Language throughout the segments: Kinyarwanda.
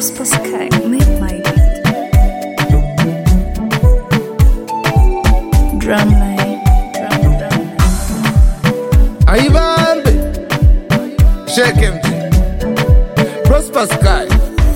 Prosper Sky made my beat. Drumline. Ayibambe Shake MT Prosper Sky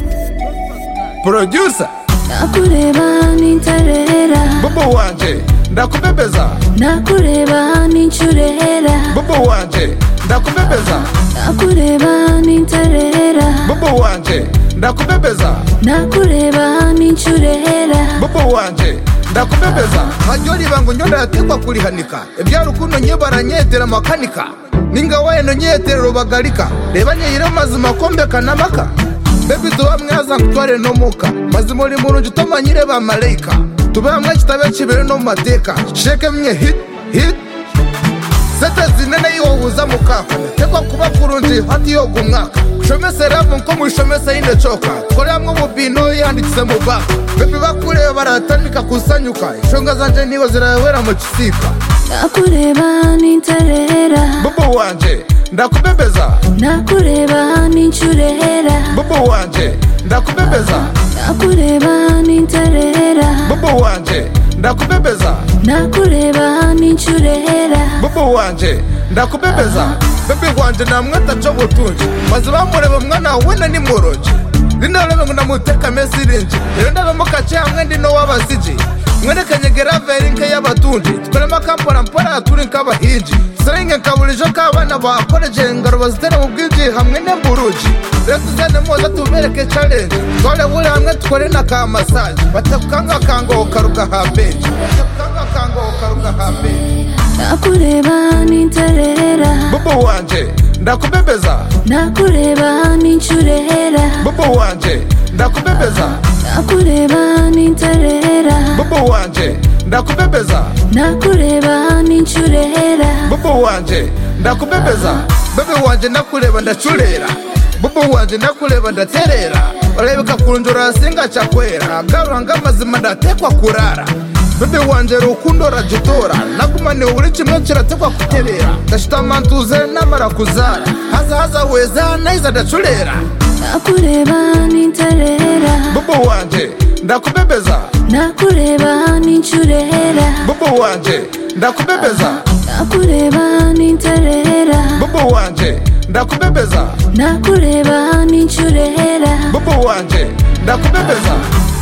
Producer Nakureba nintarera Bobo wanje ndakubebeza Nakureba ninchurera Bobo wanje ndakubebeza Nakureba nintarera Bobo wanje ndakubebeza Nakureba ninchurera Bobo wanje ndakubebeza Hajoli bangu nyonda yatekwa kulihanika Ebyarukundo nye baranyetera makanika Ninga waeno nyetera rubagalika Reba nyeyire mazima kombe kanamaka Baby tuwa mwaza nkutware no muka Mazima uri murunju tomanyire ba malaika Tube hamwe kitabe kibere no mateka Shake mnye hit Sete zinene iwohuza mukaka Tekwa kuba kurunji hati yogu mwaka Kushomese rabu nko mwishomese ine choka Kore hamwe mubino yandikise mubaka Baby bakure baratandika kusanyuka Ishonga zanje niwe zirawera mu kisika Nakureba nintarera Bobo wanje ndakubebeza Nakureba ninchurera Bobo wanje ndakubebeza Nakureba nintarera Bobo wanje ndakubebeza Nakureba ninchurera Bobo wanje ndakubebeza Baby wanje namweta cyo butunji maze bamureba mwana wena ni moroje Lindalebe ngo namuteka mesirinji Rero ndabamuka cyamwe ndi no wabaziji Mwerekanye geraveri nke y'abatunji Tkolema kampora mpora turi nk'abahinji Serenge nkaburijo k'abana bakoreje ngaro bazitera mu bwinji hamwe n'emburuji Rero tuzane moza tubereke challenge Twale buri hamwe tukore na ka massage Batakukanga kango karuka habeji Batakukanga kango karuka habeji Nakureba nintarera Bobo wanje ndakubebeza Nakureba ninchurera Bobo wanje ndakubebeza Nakureba nintarera Bobo wanje ndakubebeza Nakureba ninchurera Bobo wanje ndakubebeza Baby wanje ndakureba ndachurera Bobo wanje ndakureba ndaterera Orebeka kurunjura singa chakwera Garura ngamazima ndatekwa kurara Baby wanje rukundo rajitora Nagumane uri kimwe kiratekwa kuterera Ndashita mantuze namara kuzara Haza weza naiza ndachurera Nakureba nintarera Bobo wanje ndakubebeza Nakureba ninchurera Bobo wanje ndakubebeza Nakureba nintarera Bobo wanje ndakubebeza Nakureba ninchurera Bobo wanje ndakubebeza